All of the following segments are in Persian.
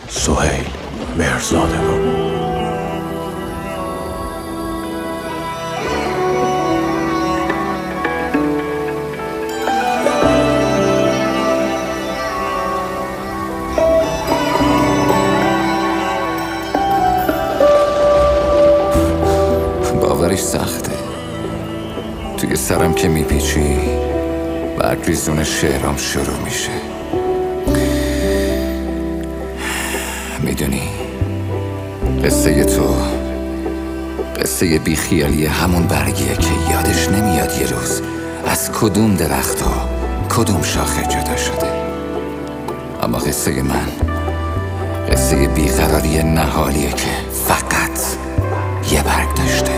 سهیل مهرزادگان. باورش سخته، توی سرم که میپیچی برگریزون شعرام شروع میشه. میدونی قصه تو قصه بیخیالی همون برگیه که یادش نمیاد یه روز از کدوم درخت و کدوم شاخه جدا شده. اما قصه من قصه بیقراری نهالیه که فقط یه برگ داشته،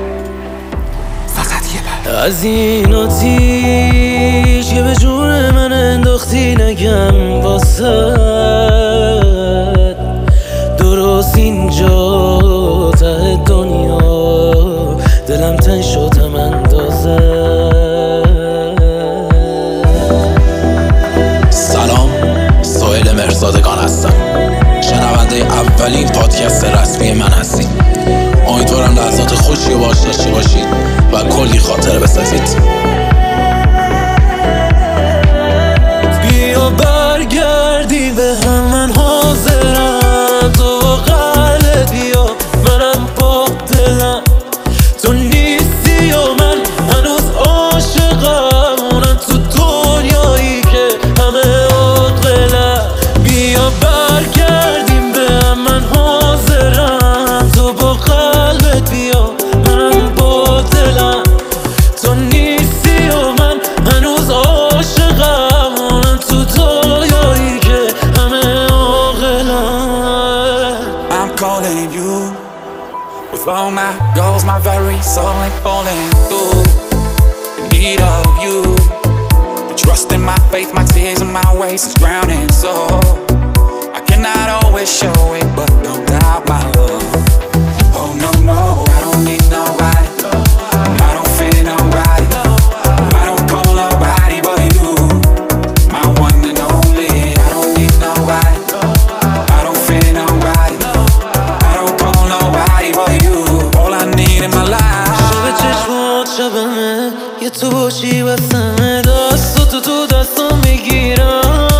فقط یه برگ. از این آتیش که به جون من انداختی نگم واسه درست اینجا ته دنیا دلم تنگ شدم اندازه. سلام، سهیل مهرزادگان هستم. شنونده اولین پادکست رسمی من هستید. امیدوارم لحظات خوشی رو باهاش داشته باشید و کلی خاطره بسازید. بیا برگردی به هم، من حاضرم، تو قلت بیا، منم با دلم. تو نیستی و من هنوز عاشقم، اونم تو دنیایی که همه عاقلم. بیا برگردیم به هم، من حاضرم، تو با قلبت بیا، منم با دلم. تو نیستی و من هنوز عاشقم، اونم تو دنیایی که همه عاقلم. I'm calling you with all my goals, my very soul ain't falling through. In need of you, the trust in my faith, my tears and my ways is drowning. So I cannot always show it, but don't doubt my love. Oh no, no, I don't need nobody. I don't feel nobody. I don't call nobody but you, my one and only. I don't need nobody. I don't feel nobody. I don't call nobody but you, all I need in my life. شب چشمات شبمه، یه تو باشی واسمه، دستاتو تو دستم میگیرم،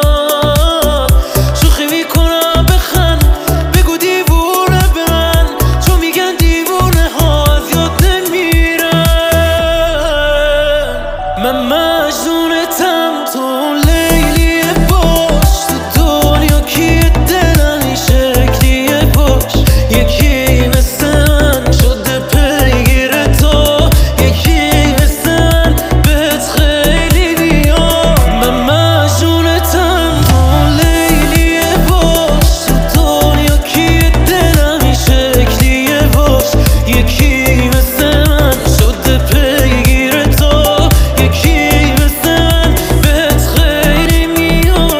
شوخی میکنم بخند، بگو دیوونه به من، چون میگن دیوونه ها از یاد نمیرن. من مجنونتم، تو لیلیه باش، تو دنیا کیه دلم این شکلیه باش. یکی مثل من شده پیگیر تو، یکی مثل من بهت خیلی بیام. من مجنونتم، تو لیلیه باش، تو دنیا کیه دلم این شکلیه باش. یکی مثل من شده پیگیر تو، یکی مثل من بهت خیلی میام.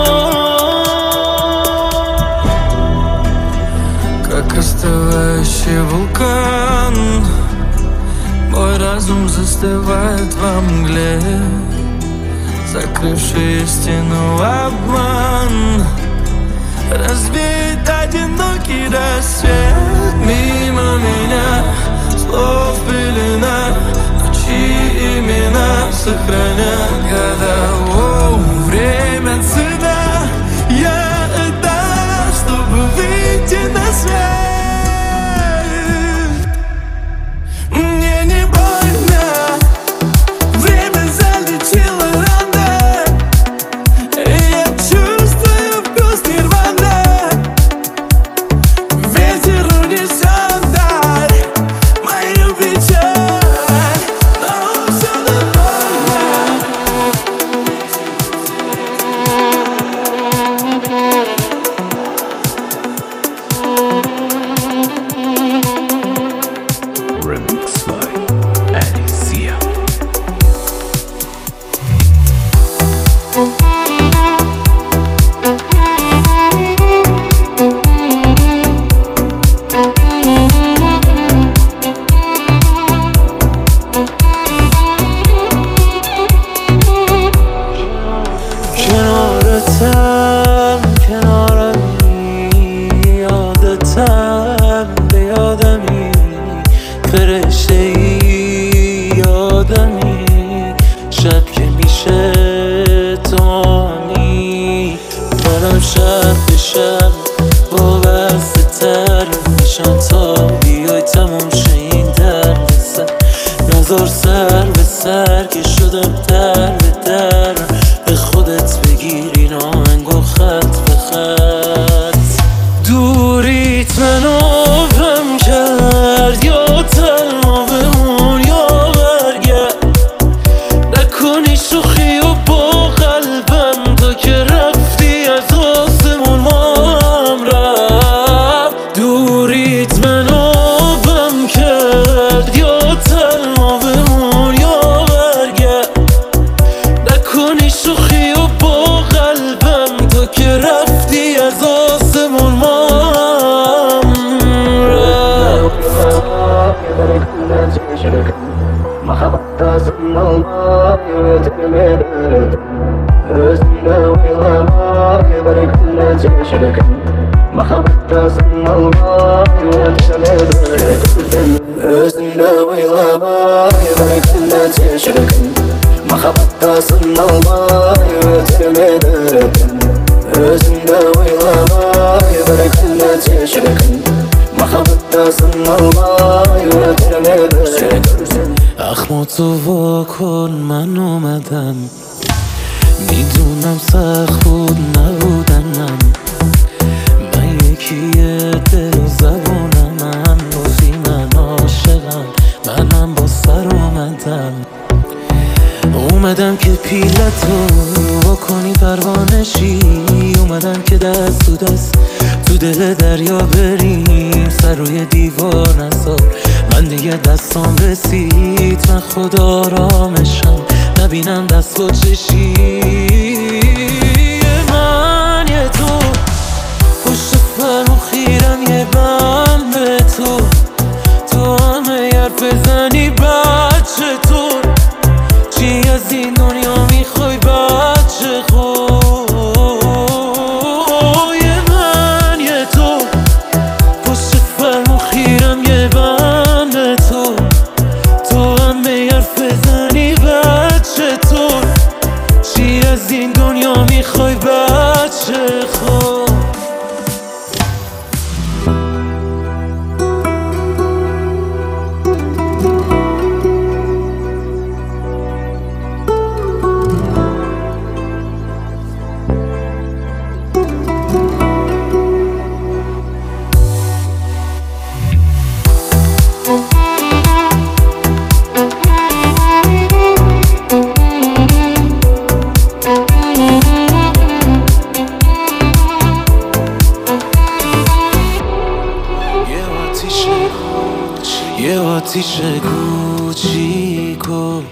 Как остывающий вулкан, мой разум застывает во мгле, закрывший истину обман. Разбит одинокий рассвет мимо меня, слов пелена, ночи имена сохранят года. Оу, время цена, я отдам, чтобы выйти на свет. Мне не больно, время залечило раны, и я чувствую вкус нирваны. Ветер унесет даль мою печаль, но все довольно. برم شب به شب با بستر میشم تا بیای تموم شه این درد سر. نذار سر به سر که شدم در به در، به خودت بگیر این آهنگو خط به خط. دوریت منو غم کرد یا تنها بمون یا برگرد، نکنی شوخی و با قلبم تا که رفتی از آسمون ما هم رفت. دوریت منو غم کرد یا تنها بمون یا برگرد، نکنی شوخی و با قلبم تا که رفتی از آسمون ما هم رفت. اخماتو وا کن من اومدم، میدونم سخت بود نبودنم، من یکیه دل و زبونم، من بازی من عاشقم، منم با سر اومدم که پیلتو وا کنی پروانشی، اومدم که دست تو دست تو دل دریا بریم، سر روی دیوار نذار من دیگه دستام رسید، من خدا آرامشم نبینم دست با چشی. من یه تو پشت فرمون خیرم یه بند به تو همه حرف بزنی بچه تو چی از این دنیا میخوای بچه خوی. من یه تو پشت فرمون خیرم یه بند به تو همه حرف بزنی بچه تو چی از این دنیا میخوای بچه خوی. یه آتیش کوچیکو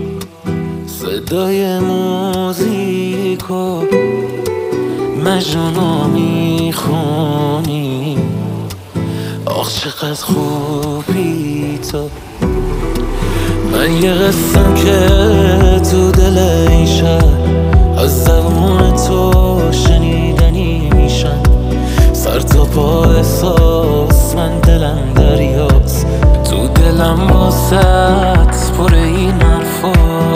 صدای موزیکو مجنونو میخونی، آخ چقدر خوبی تو. من یه قسم که تو دل این شهر از زبون تو شنیدنی میشن، سر تا پا احساس من دلم دریاست، تو دلم واسط پر این حرفاست.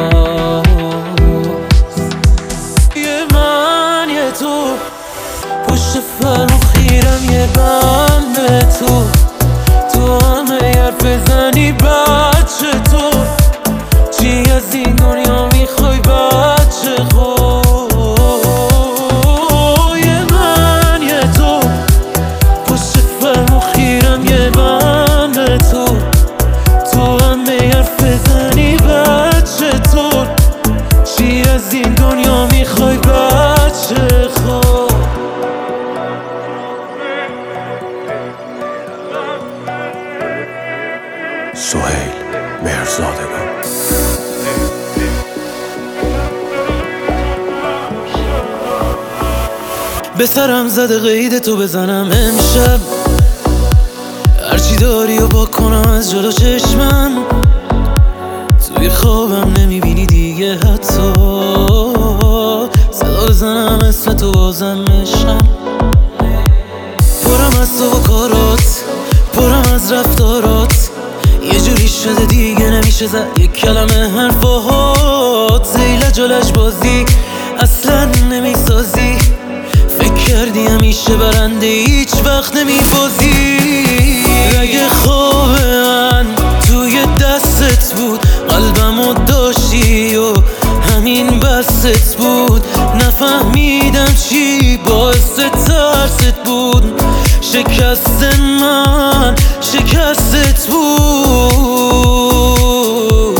من یه تو پشت فرمون خیرم یه بند به تو همه حرف بزنی بچه تو چی از این دنیا میخوای بچه خوی. من یه تو پشت فرمون خیرم یه بند به تو همه حرف بزنی بچه تو چی از این دنیا میخوای بچه خوی. سهیل مهرزادگان. به سرم زده قید تو بزنم امشب، هرچی داری و با کنم از جلو چشمم، توی خوابم نمیبینی دیگه حتی، صدا بزنم اسم تو بازم بشم. پرم از تو و کارات، پرم از رفتارات، یه جوری شده دیگه نمیشه زد یک کلمه حرفات، زیل جلش بازی اصلا نمیسازی، فکر همیشه برنده هیچ وقت نمیبازی. اگه خواب من توی دستت بود قلبمو داشتی و همین بست بود، نفهمیدم چی باعث ترست بود. شکست من شکستت بود.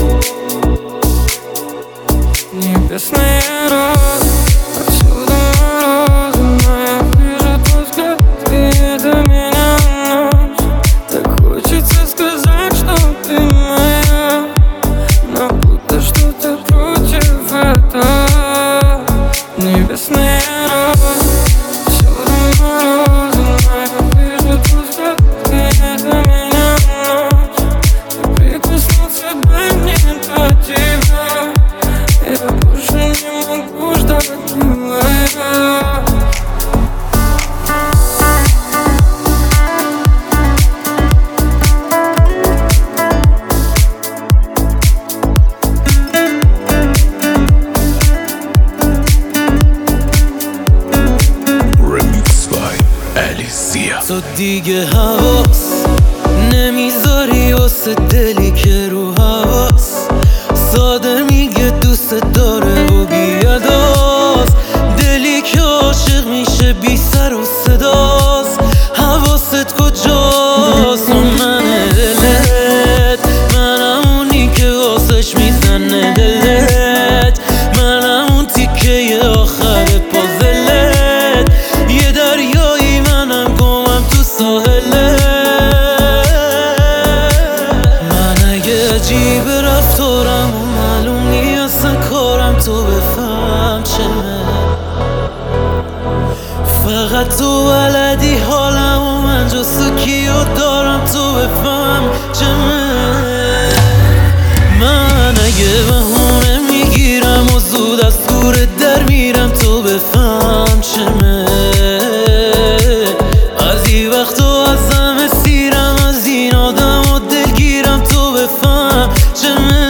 Небесный раз, отсюда мороз, моя бежит взгляд, и это меня носит. Так хочется сказать, что ты моя, но будто что-то против этого. Небесный раз, отсюда мороз, моя бежит взгляд, и это меня носит. Прикоснуться бы мне до тебя, я больше не могу ждать, милая. Remix by Alicia. تو دیگه حواس نمیذاری واسه دلی که رو حواس ساده میگه دوست داره و بیاداست. دلی که عاشق میشه بی سر و صداست. حواست کجاست؟ اون منه دلت، منم اونی که واسش میزنه دلت، منم اون تیکه آخر پازلت. یه دریایی منم گمم تو ساحلت. من اگه عجیب رفتارم و معلوم نیستن کارم تو بفهم چمه. فقط تو بلدی حالم و من جستو کیو دارم تو بفهم چمه. من اگه بهونه میگیرم و زود از دورت در میرم تو بفهم چمه. بعضی وقتا ازم اسیرم از این آدم و دلگیرم تو بفهم چمه.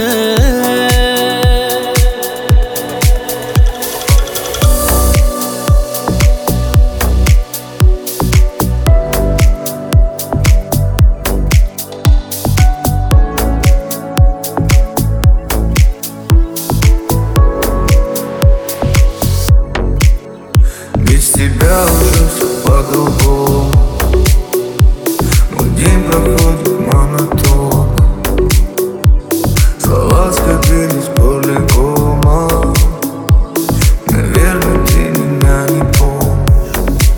Без тебя уже все по-другому. Мой день проходит монотонно. Слова скопились полигома. Наверное, ты меня не помнишь.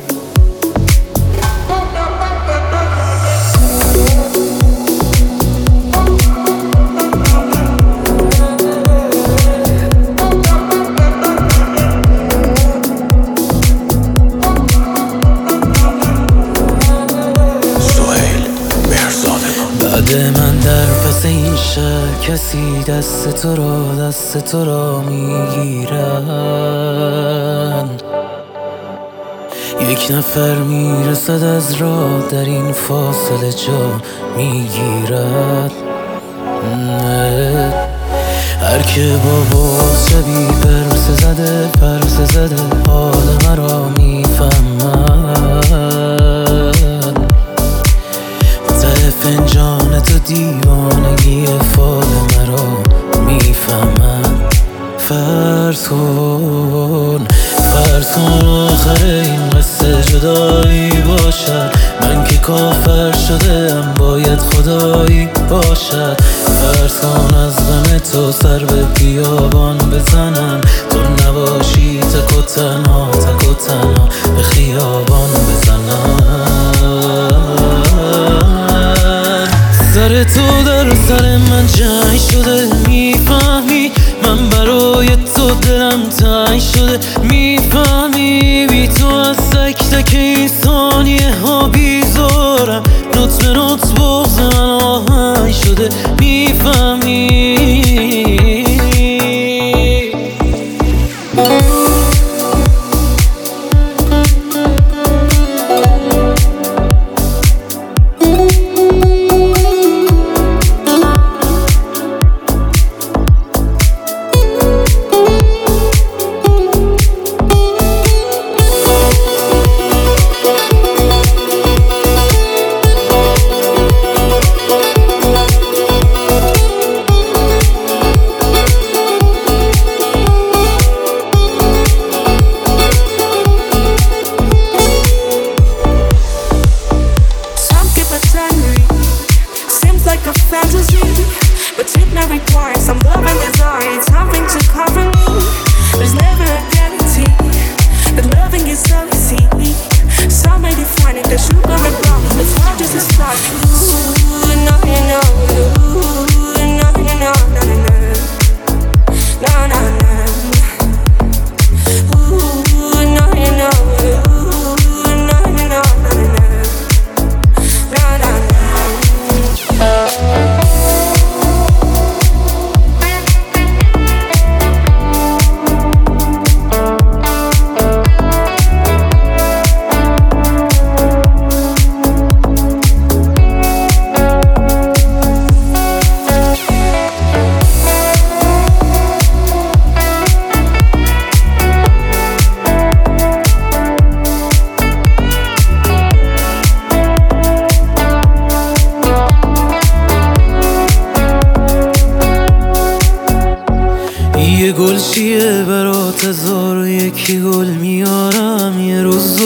سهیل مهرزادگان. بعد من در پس این شهر کسی دست تو را میگیرن. یک نفر میرسد از راه در این فاصله جا میگیرد. هر که با شبی پرسه زده حال مرا میفهمد. ته فنجان تو دیوانگی فال مرا میفهمد. فرض کن آخر این قصه جدایی باشد. من که کافر شدم باید خدایی باشد. فرض کن از غم تو سر به بیابان بزنم. تو نباشی تک و تنها به خیابان بزنم. سر تو در سر من جنگ شده میفهمی. من برای تو دلم تنگ شده میفهمی. بی تو از تک تک این ثانیه ها بیزارم. نوت به نوت بغض من آهنگ شده میفهمی.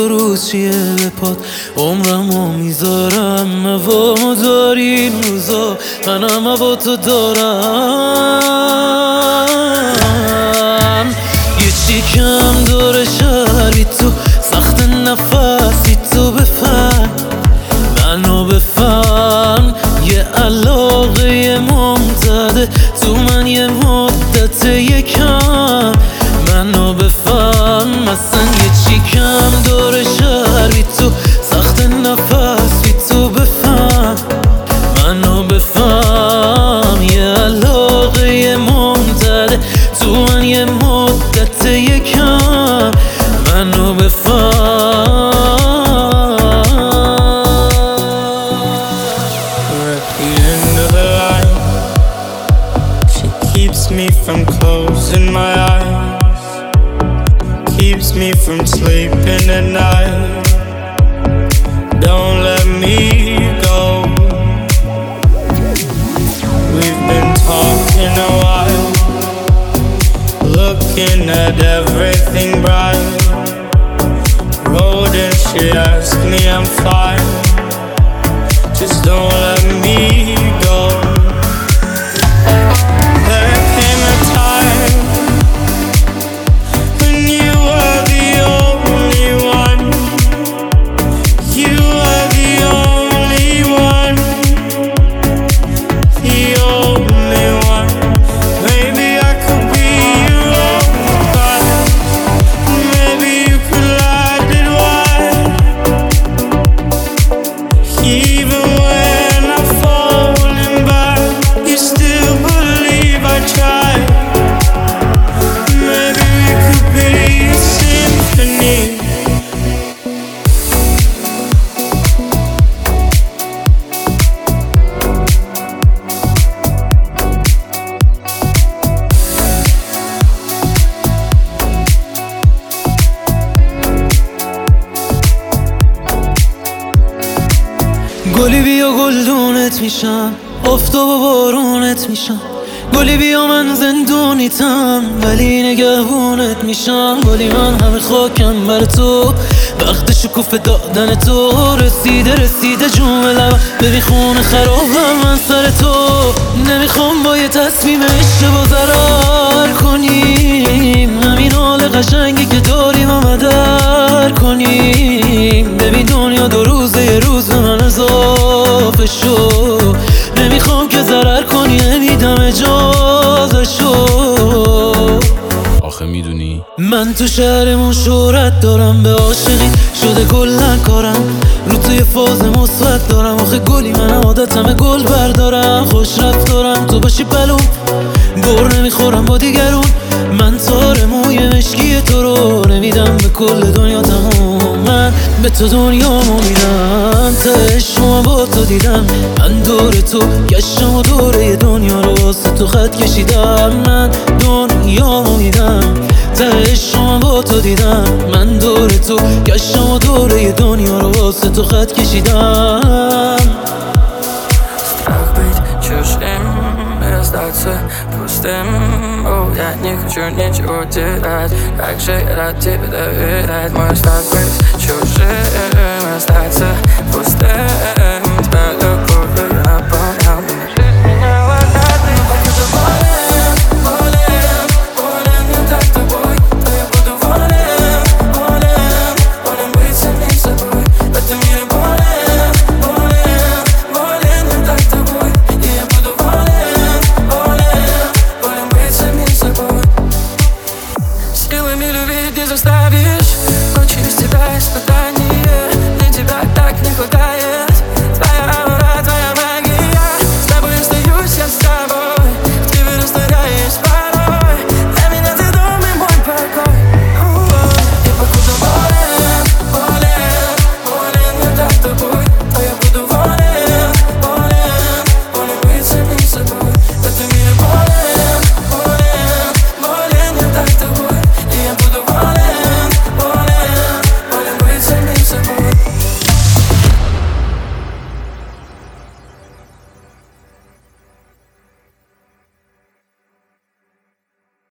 2 روز چیه به پات عمرمو میذارم هوا داری این روزا منم هوا تو دارم یه چی کم داره شهری تو سخت نفسی تو بفهم منو بفهم یه علاقه ممتده تو من یه مدت یکم منو بفهم مثلا یه چی کم داره شهری تو سخت نفسی تو بفهم منو بفهم یه علاقه ممتده تو من یه مدت یکم منو بفهم Keeps me from closing my eyes, keeps me from sleeping at night. Don't let me go. We've been talking a while, looking at everything bright. Road and she asked me I'm fine, just don't let me go. گلی بیا گلدونت میشم آفتاب و بارونت میشم گلی بیا من زندونیتم ولی نگهبونت میشم گلی من همه خاکم بر تو وقت شکوفه دادن تو رسیده جون لبم ببین خونه خرابم من سر تو نمیخوام با یه تصمیم اشتباه ضرر کنیم همین حال قشنگی که داریم آمدر کنیم ببین دنیا 2 روزه یه روز به من اضافه شو نمیخوام که ضرر کنی نمیدم اجازه شو آخه میدونی من تو شهرمون شهرت دارم به عاشقی شده کلن کارم رو توی فاز مثبت دارم آخه گلی منم عادتمه گل بردارم خوش رفتارم تو باشی بلوم بر نمیخورم با دیگرون من تار موی مشکی تو رو نمیدم به کل دنیا تموم من به تو دنیامو میدم تهش شما با تو دیدم من دور تو گشتم و دوره دنیا رو واسه تو خط کشیدم من دنیامو میدم تهش شما با تو دیدم من دور تو گشتم و دوره دنیا رو واسه تو خط کشیدم Starten pusten och jag nickar kör ner och det är jag säger att det är det är man stark